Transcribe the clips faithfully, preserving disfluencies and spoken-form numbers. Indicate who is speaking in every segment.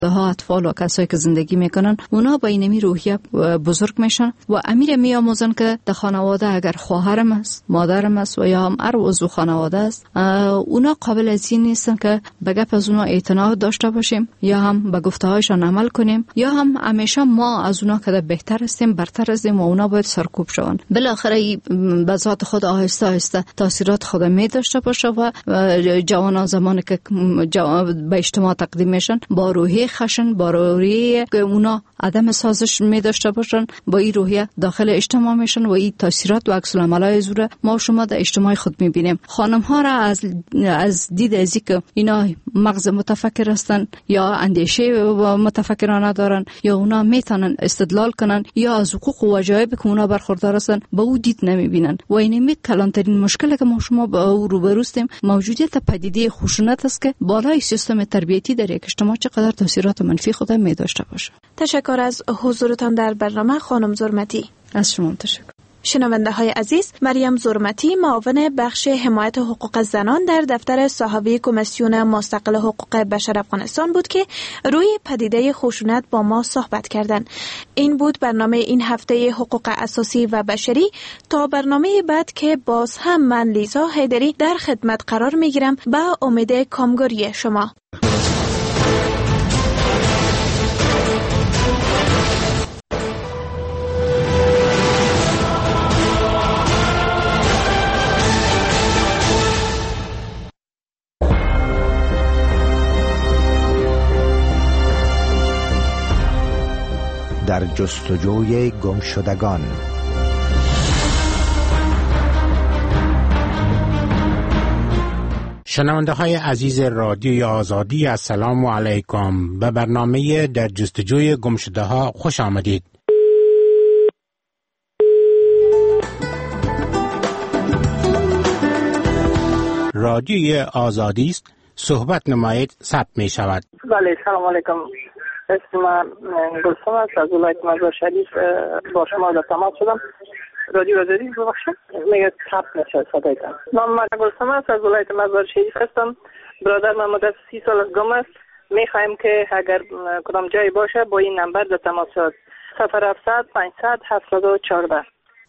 Speaker 1: ها اطفال و کسایی که زندگی میکنن اونا با اینمی روحیه بزرگ میشن و امیر میآموزن که در خانواده اگر خواهرم است، مادرم است و یا هم هر عضو خانواده است، اونا قابل از این نیستن که به گپ از اونا اعتنا داشته باشیم یا هم به گفته هایشان عمل کنیم یا هم همیشه ما از اونا که بهتر هستیم برتر هستیم و اونا باید سرکوب شون. بالاخره به ذات خود آهسته آهسته تاثیرات خود می داشته باشه و جوانان زمانی که به اجتماع تقدیم میشن با روحیه خشن، با روحیه که اونا عدم سازش می داشته باشن، با این روحیه داخل اجتماع میشن و این تاثیرات و عکس العملای زوره ما شما در اجتماع خود میبینیم. خانم ها را از از دید ازی که اینا مغز متفکر هستن یا اندیشه متفکرانه دارن یا اونا میتونن استدلال کنن یا از حقوق و وجایب که اونا برخوردار هستن با او دید نمیبینن و اینمی کلانترین مشکلی که ما شما با او روبروستیم موجودیت پدیده خشونت است که بالای سیستم تربیتی در یک اجتماع چقدر تاثیرات منفی خود می داشته باشه.
Speaker 2: تشکر از حضورتان در برنامه خانم زرمتی.
Speaker 1: از شما تشکر.
Speaker 2: شنونده های عزیز، مریم زرمتی معاون بخش حمایت حقوق زنان در دفتر صاحبی کمیسیون مستقل حقوق بشر افغانستان بود که روی پدیده خشونت با ما صحبت کردند. این بود برنامه این هفته حقوق اساسی و بشری. تا برنامه بعد که باز هم من لیزا حیدری در خدمت قرار می گیرم به امید کامگوری شما.
Speaker 3: در جستجوی گمشدگان.
Speaker 4: شنونده های عزیز رادیوی آزادی، السلام علیکم. به برنامه در جستجوی گمشده ها خوش آمدید. رادیوی آزادی است، صحبت نمایید ثبت می شود.
Speaker 5: بله، سلام علیکم. اسم من گلسم است، از ولایت مزار شریف با شما در تماس شدم. رادیو آزادی ببخشید میگه ثبت نشه صدایتان. نام من گلسم است، از ولایت مزار شریف هستم. برادر من مدت سی سال از گم است. میخوایم که اگر کدام جایی باشه با این نمبر در تماس شد. صفر هفتصد پانصد هفتاد و چهارده.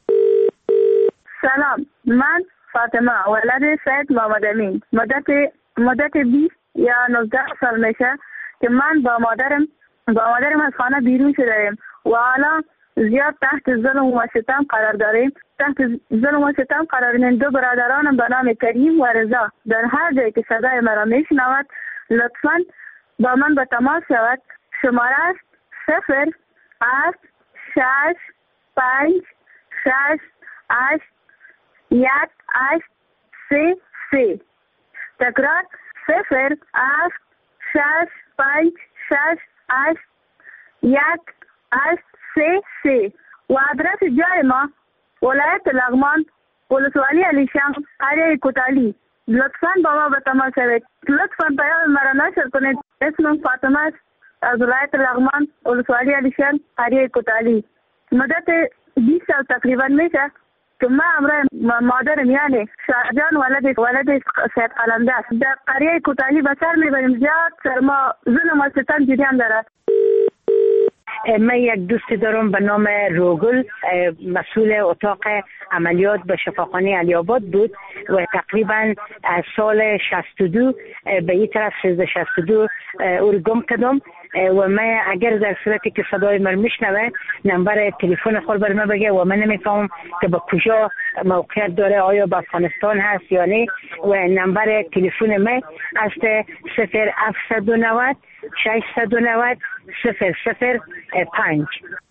Speaker 6: سلام، من فاطمه ولد سید محمد امین. مدت مدت بیست یا نوزده سال میشه که من با مادرم با مادرم از خانه بیرون شدیم و حالا زیاد تحت ظلم و ستم قرار داریم. تحت ظلم و ستم قرار داریم. دو برادرانم به نام کریم و رضا در هر جایی که صدای مرا میشنود لطفاً با من به تماس شود. شماره است صفر هفت شش پنج شش هشت یک هشت سه سه. تکرار صفر هفت شش پنج شش هشت یک هشت سه سه و آدرس جای ما ولایت لغمان، ولسوالی علیشان، قریه کوتالی. لطفاً با ما به تماس شوید. لطفاً پیام مرا نشر کنید. اسمم فاطمه است، از ولایت لغمان، ولسوالی علیشان، قریه کوتالی. مدت بیست سال تقریبا میشه که من امرای مادرم یعنی شاهجان ولد ولد سید قلنده است در قریه کوتالی به سر میبریم. زیاد سر ما ظلم و ستم جریان دارد.
Speaker 7: من یک دوست دارم به نام روگل، مسئول اتاق عملیات به شفاخانه علی آباد بود و تقریبا از سال شصت و دو به این طرف سیزده شصت و دو او رو گم کردم و من اگر در صورتی که صدای من میشنوه نمبر تلفن خود بر من بگه و من نمیفهمم که با کجا موقعیت داره، آیا با افغانستان هست یا نه. و نمبر تلفن من است صفر هفتصد و نود ششصد و نود صفر صفر پنج.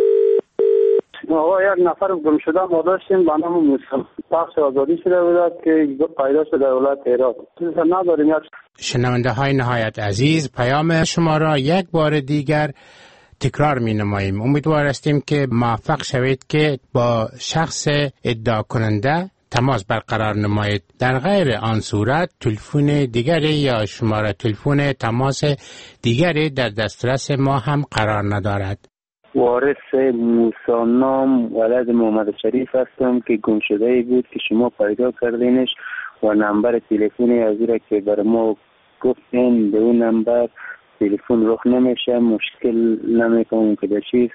Speaker 8: ما یک نفر گم شده ما داشتیم به نام موسی. بخش آزادی شده بود که پیدا شده در ولایت هرات. نداریم.
Speaker 4: شنونده های نهایت عزیز، پیام شما را یک بار دیگر تکرار می نماییم. امیدوار هستیم که موفق شوید که با شخص ادعا کننده تماس برقرار نمایید. در غیر آن صورت تلفن دیگری یا شماره تلفن تماس دیگری در دسترس ما هم قرار ندارد.
Speaker 8: وارث موسی نام ولد محمد شریف هستم که گم شده ای بود که شما پیدا کردینش و نمبر تلفنی از را که بر ما گفتین به اون نمبر تلفن رخ نمیشه، مشکل نمیکنم که بشید.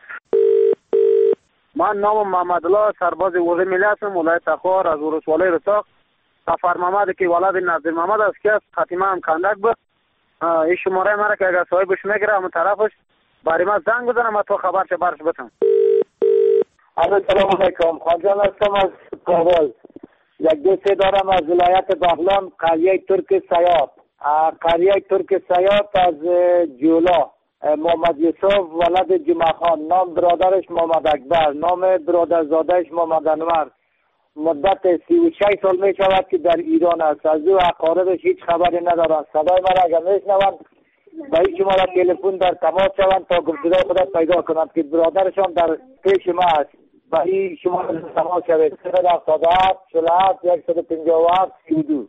Speaker 9: من نام محمد الله سرباز وزیر ملی هستم، ولایت تخار از ولسوالی رساق. سفر محمد که ولد نظیر محمد است که خاتمه هم کندک بود. این شماره مرا که اگر صاحبش میگیره همون طرفش برای من زنگ بزنم تا خبرش برش بتم.
Speaker 10: السلام علیکم، خانجان هستم از کابل. یک دوستی دارم از ولایت بغلان، قریه ترک سیاد. قریه ترک سیاد از جولا. محمد یوسف ولد جمعه خان، نام برادرش محمد اکبر، نام برادرزادهش محمد انور. مدت سی و شش سال می شود که در ایران است. از او اقاربش هیچ خبری ندارند. صدای من اگر میشنوند با این شماره تلفن در تماس شوند تا گمشده خودت پیدا کنند که برادرشان در پیش ما است. با این شماره تماس شوید. صفر هفتاد و هفت چهل و هفت صد و پنجاه و هفت سی و دو.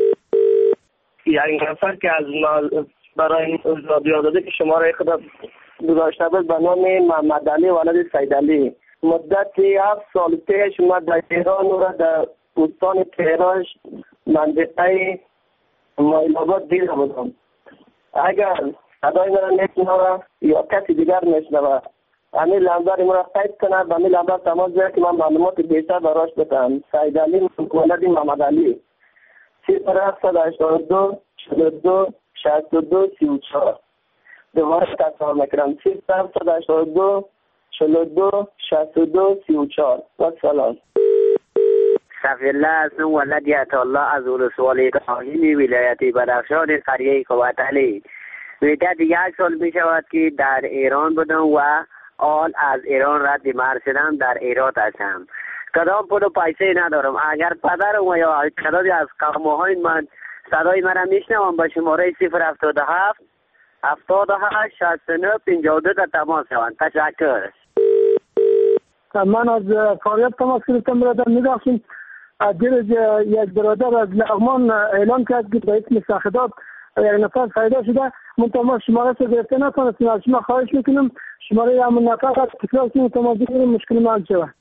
Speaker 11: یک نفر که از ما برای رادیو داده که شماره خود گذاشته بود به نام محمد علی ولد سید علی. مدت هفت سال پیش ما در تهران و در استان تهران منطقه مایلاباد دیده بودم. اگر صدای من نشنوه یا کسی دیگر نشنوه همین لمبر ما را قید کنه، به همین لمبر تماس بگیره که من معلومات بیشتر براش بدم. سید علی ولد محمد علی. صفر هفتصد و هشتاد و دو چهل و دو شصت و دو سی و چهار. دوباره تکرار میکنم. صفر هفتصد و هشتاد و دو چهل و دو شصت و دو سی و چهار. و سلام.
Speaker 12: صفیالله هستم، ولد عطاالله از ولسوالی کاهینی ولایت بدخشان قریه کوهتلی. مدت یک سال می شود که در ایران بودم و آل از ایران رد مرد شدم، در ایران هستم. کدام پول و پیسه ندارم. اگر پدرم و یا کدامی از قوم‌های من صدای مرا میشنوم با شماره صفر هفتاد و هفت هفتاد و هشت شصت و نه پنجاه و دو در تماس شوند. تشکر.
Speaker 13: من از فاریاب تماس گرفتم برادر. می‌داشتیم دیروز یک برادر از لغمان اعلام کرد که به اسم ساخداد یک نفر پیدا شده. منتها ما شماره رو گرفته نتونستیم. از شما خواهش میکنم شماره همون نفر از تکرار کنیم تا ما بگیریم مشکل ما حل شود.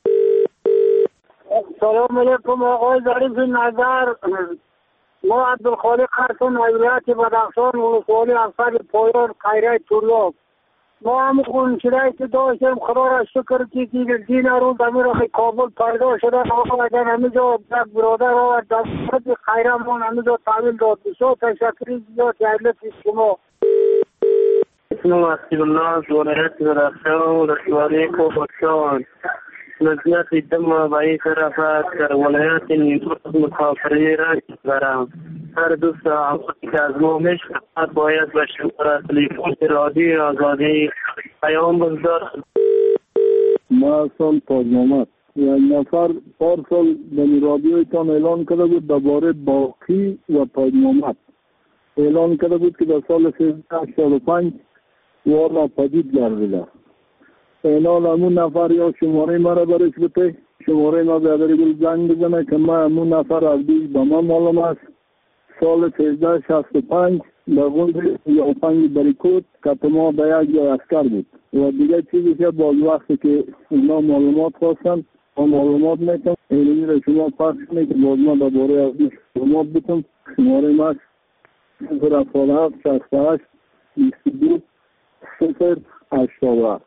Speaker 9: سلام علیکم آقای ظریف نظر. ما عبدالخالق هستم، ولایت بدخشان، ولسوالی افسر پایان قریه طلاب. ما هم خونشیرایی که داشتیم خدا را شکر که دین روز امیر کابل پیدا شده. آقا اگر همینجا یک برادر و دستت خیرمون همینجا تعمیل داد بسیار تشکری زیاد یعلت شما.
Speaker 11: اسم مسیح الله ولایت بدخشان ولسوالی کوهستان. نزدیت دم با این طرف در ولایت نیمروز مسافری را برم. هر دوست آقایی که از ما میشود باید به شماره تلفن رادیو آزادی پیام بگذار.
Speaker 14: ما هستم تاج محمد. یک نفر پارسال در رادیویتان اعلان کرده بود درباره باقی و تاج محمد. اعلان کرده بود که در سال سیزده هشتاد و پنج والا پدید گردیده. اعلان همون نفر یا شماره مرا برش بده، شماره ما به اداری زنگ بزنه که ما همون نفر از بیش به ما معلوم است. سال سیزده شصت و پنج در غنده یا پنج بریکوت که ما به یک جای اسکر بود و دیگه چیزی که باز وقتی که اونا معلومات خواستن و معلومات میکنم اینمی را شما پخش کنه که باز ما در باره از بیش معلومات بتم. شماره ما صفر هفتاد و هفت شصت و هشت بیست و دو صفر هشتاد و هفت.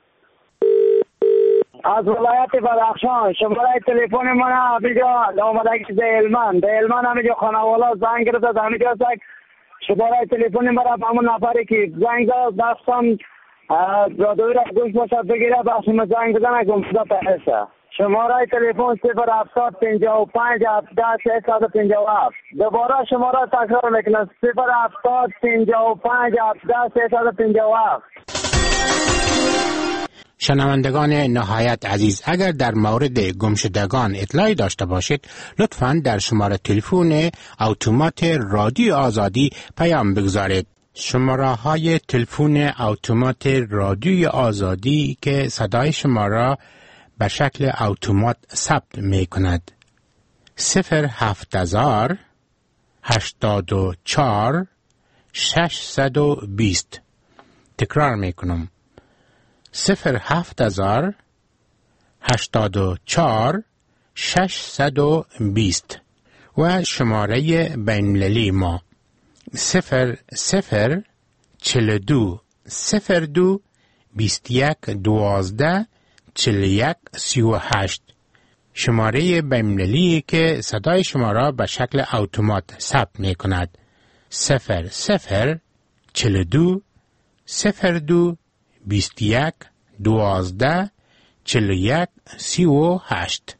Speaker 10: از ولایت بدخشان شماره تلفن من همینجا آمدگی در علمان در علمان همینجا خانوالا زنگ گرفت. همینجا زنگ شماره تلفن مرا به همون نفری که زنگ داد دستم رادیوی را گوش باشد بگیره بخش ما زنگ بزنه گمشده پهسته. شماره تلفن صفر هفتاد پنجاه و پنج هفده سیصد و پنجاه و هفت. دوباره شماره تکرار میکنم صفر هفتاد پنجاه و پنج هفده سیصد و پنجاه و هفت.
Speaker 4: شنوندگان نهایت عزیز، اگر در مورد گمشدگان اطلاعی داشته باشید لطفاً در شماره تلفن اتومات رادیو آزادی پیام بگذارید. شماره های تلفن اتومات رادیو آزادی که صدای شما را به شکل اتومات ثبت می کند: صفر هفت هزار هشتاد و چهار ششصد و بیست. تکرار می کنم: صفر هفت هزار هشتاد و چهار ششصد و بیست. و شماره بین‌المللی ما صفر صفر چهل و دو صفر دو بیست یک دوازده چل یک سی و هشت. شماره بین‌المللی که صدای شما را به شکل اتومات ثبت می کند. صفر صفر چل دو صفر دو بیست یک دوازده چل یک سی و هشت.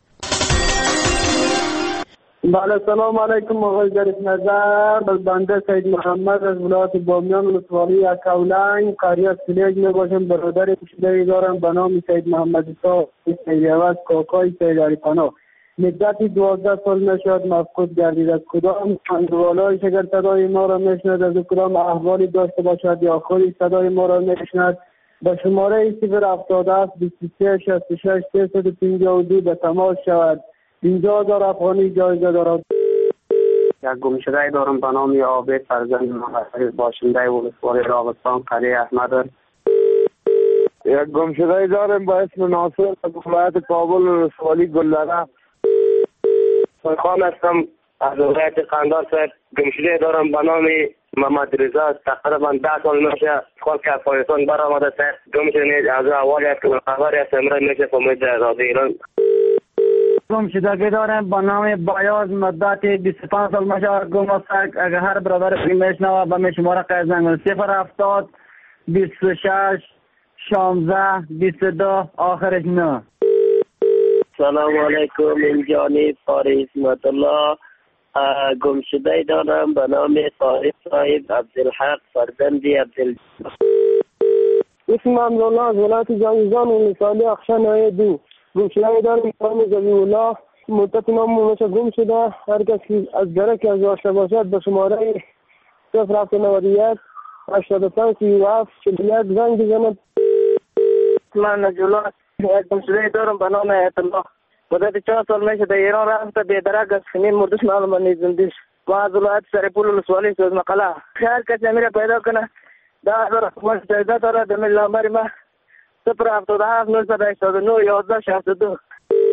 Speaker 15: بله، سلام علیکم آقای ظریف نظر. بنده سید محمد از ولایت بامیان ولسوالی اکاولنگ قریه سلیج می باشم. برادر کشیده دارم به نام سید محمد صاحب سید عوض کاکای سید علی پناه. مدتی دوازده سال نشد مفقود گردید. از کدام اندوالایش اگر صدای ما را میشند، از کدام احوالی داشته باشد یا خودی صدای ما را میشند، به شماره صفر هفتاد و هفت بیست و سه شصت و شش سیصد و پنجاه و دو به تماس شود. پنجاه هزار افغانی جایزه دارد.
Speaker 16: یک گمشده دارم به نام عابد فرزند محمد باشنده ولسوالی راغستان قریه احمد.
Speaker 17: یک گمشده دارم با اسم ناصر از ولایت کابل ولسوالی گلدره.
Speaker 11: خان هستم از ولایت قندار. گمشده دارم به نام محمد رضا. تقریبا ده سال میشه خود که از پاکستان برآمده سر. گمشده از اول است که خبری از امروز میشه فهمید از ایران.
Speaker 15: گمشدگی دارم به نام بایاز. مدت بیست و پنج سال میشه گم است. اگر هر برادر فیلم میشنوه به می شماره قید زنگ صفر هفتاد بیست و شش شانزده بیست و دو آخرش نه.
Speaker 11: سلام علیکم، این جانب فارس اسمت الله. گمشده دارم به نام طارق صاحب عبدالحق فرزندی عبدالجبار.
Speaker 15: اسم الله از ولایت جانزان ولسوالی اخشن دو. گمشده دارم به نام زبی الله. مدت نام میشه گم شده. هر کسی از درک از داشته باشد به شماره صفر هفت نود و یک هشتاد و پنج سی و هفت چهل و یک زنگ بزند.
Speaker 5: من نجولا یک گمشده دارم به نام ایت الله. مدت چهار سال میشه در ایران رفته بیدرک از خنین مردش معلوم نیزندیش. و از ولایت سرپول ولسوالی سوز مقاله. هر کسی میره پیدا کنه ده هزار افغان جایزه داره. در ملی نمبر ما صفر هفتاد و هفت نهصد و هشتاد و نه یازده شصت و دو.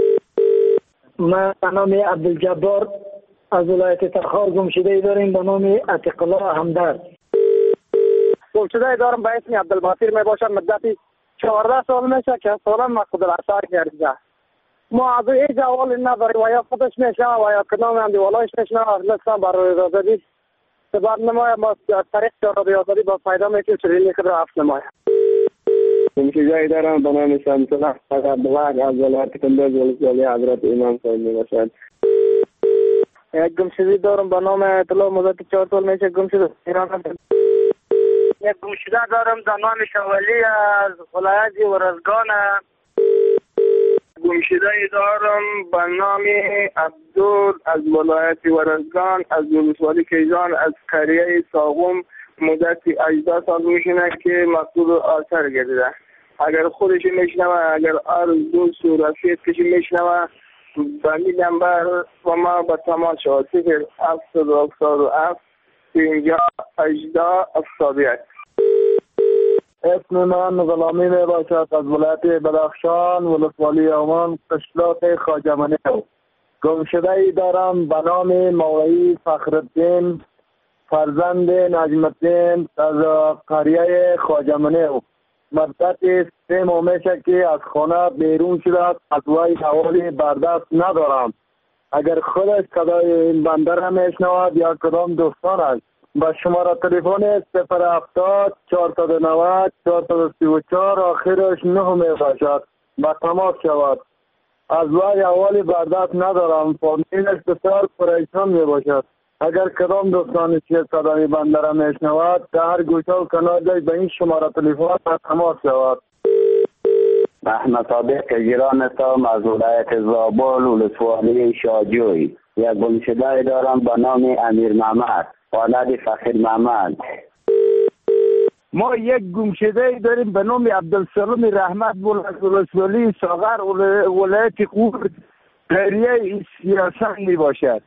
Speaker 15: من به نام عبدالجبار از ولایت تخار گمشده داریم به نام عتیق الله همدرد.
Speaker 5: گمشده دارم به اسم عبدالباصر می باشم. مدتی چهارده سال میشه که سالم مقصود الاثار گردیده. ما از ایج اول نداری و یا خودش میشنه و یا کنام اندیوالایش میشنه لطفا برای رازدی سبب نمایه. ما طریق چهار آزادی با فایده میکنیم چرینی که را افت نمایه.
Speaker 17: گمشده دارم به نام شمسالله از عبدالحق از ولایت کندوز ولسوالی حضرت امام صاحب می باشد.
Speaker 5: یک گمشده دارم به نام اطلاع. مدت چهار سال میشه گمشده ایران. یک گمشده دارم به نام شوالی از ولایت ورزگان.
Speaker 17: گمشده دارم به نام عبدال از ولایت ورزگان از ولسوالی کیزان از قریه ساغم. مدت هجده سال میشنه که مقصود آثار گردیده. اگر خودش میشنوه، اگر آرز دوست و رفیق کشی میشنوه به می نمبر و ما به تماس شود صفر هفتاد و هفتاد و هفت پنجاه هجده هفتاد و یک.
Speaker 15: اسم من غلامی می باشد از ولایت بدخشان ولسوالی عمان قشلاق خواجه. گمشده ای دارم به نام مولوی فخرالدین فرزند نجم الدین از قریه خواجه منه. مدت سه ماه میشه که از خانه بیرون شده. از وای حوالی بردست ندارم. اگر خودش صدای این بنده را میشنود یا کدام دوستانش با شماره تلفن صفر هفتاد چهارصد و نود چهارصد و سی و چهار آخرش نه می باشد با تماس شود. از وای حوالی بردست ندارم. فامیلش بسیار پریشان می باشد. اگر کدام دوستانی که صدای بنده را میشنود در هر گوشه و کنار به این شماره تلفن تماس شود.
Speaker 12: احمد صادق گیران هستم از ولایت زابل ولسوالی شاجوی. یک گمشده دارم به نام امیر محمد ولد فخر محمد.
Speaker 17: ما یک گمشده داریم به نام عبدالسلام رحمت ولسوالی ساغر ولایت قور قریه سیاسن می باشد.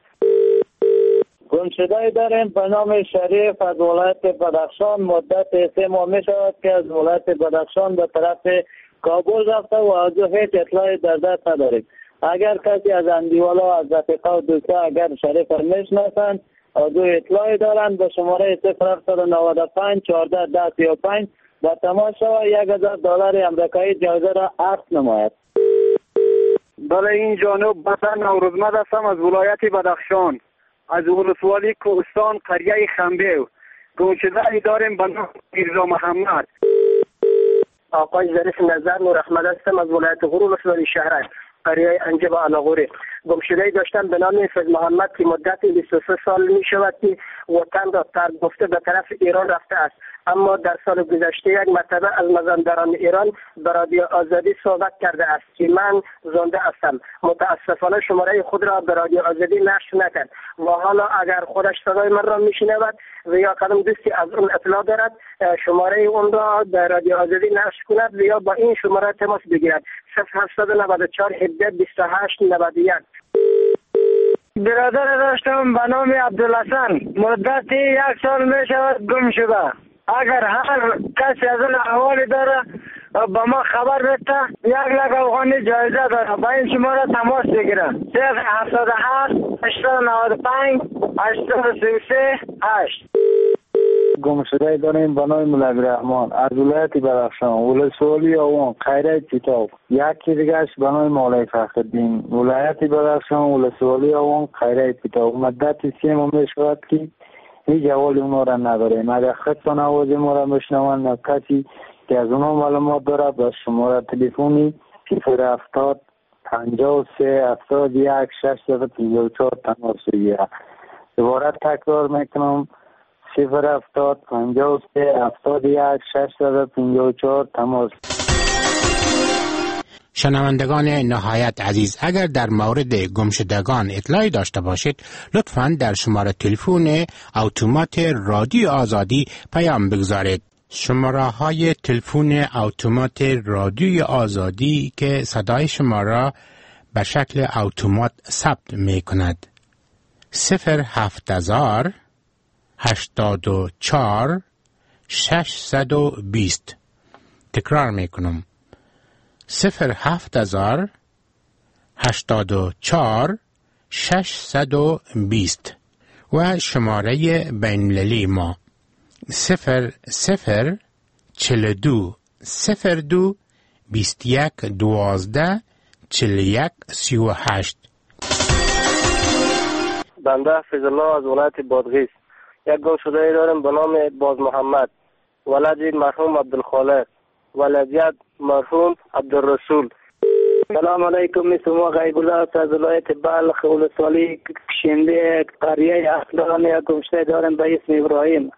Speaker 5: گمشده داریم به نام شریف از ولایت بدخشان. مدت سه ماه می شود که از ولایت بدخشان به طرف کابل رفته و از او هیچ اطلاعی در دست نداریم. اگر کسی از اندیوالا از رفیقا و دوستا اگر شریف را میشناسند از او اطلاعی دارند به شماره صفر هفت نود و پنج چهارده ده سی و پنج
Speaker 10: با تماشا یک هزار دلار امریکایی جایزه را عقد نماید.
Speaker 9: بله، این جانب بسن نوروزمند هستم از ولایت بدخشان، از ولسوالی کوهستان قریه خنبه. گمشده داریم به نام میرزا محمد.
Speaker 16: آقای ظریف نظر نور احمد هستم از ولایت غرور ولسوالی شهرک قریه انجب علاغوری. گمشده‌ای داشتم به نام فیض محمد که مدت بیست و سه سال می شود که وطن را ترک گفته به طرف ایران رفته است، اما در سال گذشته یک مرتبه از مازندران ایران به رادیو آزادی صحبت کرده است که من زنده هستم. متاسفانه شماره خود را به رادیو آزادی نشر نکرد و حالا اگر خودش صدای من را میشنود و یا کدام دوستی از اون اطلاع دارد شماره اون را در رادیو آزادی نشر کند و یا با این شماره تماس بگیرد. صفر هفت نه چهار هفده بیست و هشت نود و یک.
Speaker 10: برادر داشتم به نام عبدالحسن، مدت یک سال می شود گم شده. اگر هر کسی از اون احوالی داره با ما خبر بده، یک لک افغانی جایزه داره. با این شماره تماس بگیره. صفر هفتاد و هشت هشتصد و نود و پنج هشتصد و سی و سه هشت. گم شده داریم به نام مولوی رحمان از ولایت بدخشان، ولسوالی آوان خیره چیتاو. یکی دیگهش به نام مولوی فخرالدین، ولایت بدخشان، ولسوالی آوان خیره چیتاو. مدت سی ماه می شود که هیچ جوال اونا را نداریم. اگر خطان آواز ما را بشنوند یا کسی که از اونا معلومات داره با شماره تلفنی صفر هفتاد پنجاه و سه هفتاد و یک ششصد و پنجاه و چهار تماس بگیرید. دوباره تکرار میکنم صفر هفتاد پنجاه و سه هفتاد و یک ششصد و پنجاه و چهار تماس.
Speaker 4: شنوندگان نهایت عزیز، اگر در مورد گمشدگان اطلاعی داشته باشید لطفاً در شماره تلفن اتومات رادیو آزادی پیام بگذارید. شماره های تلفن اتومات رادیو آزادی که صدای شما را به شکل اتومات ثبت می کند: صفر هفت هزار هشتاد و چهار ششصد و بیست. تکرار می کنم: صفر هفت هزار هشتاد و چهار ششصد و بیست. و شماره بین‌المللی ما صفر صفر چهل و دو صفر دو بیست و یک دوازده چهل و یک سی و هشت.
Speaker 16: بنده حفظ الله از ولایت بادغیس. یک گمشده دارم به نام باز محمد، ولد مرحوم عبدالخالق، ولدیت مرحوم عبدالرسول.
Speaker 10: سلام علیکم، اسم غیب الله از ولایت بلخ، ولسوالی کشنده قریه اصلان. یک گمشده دارم به اسم ابراهیم.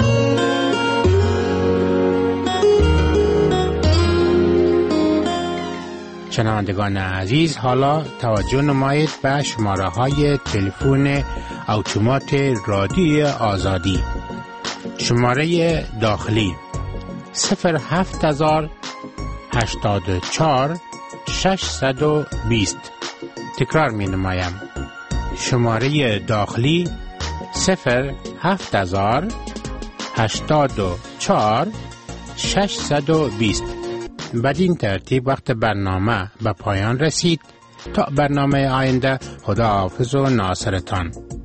Speaker 4: شنوندگان عزیز، حالا توجه نمایید به شماره های تلفن اتومات رادیو آزادی. شماره داخلی صفر هفت هزار هشتاد و چهار ششصد و بیست. تکرار می نمایم: شماره داخلی صفر هفت هزار هشتاد و چهار ششصد و بیست. بدین ترتیب وقت برنامه به پایان رسید. تا برنامه آینده، خدا حافظ و ناصرتان.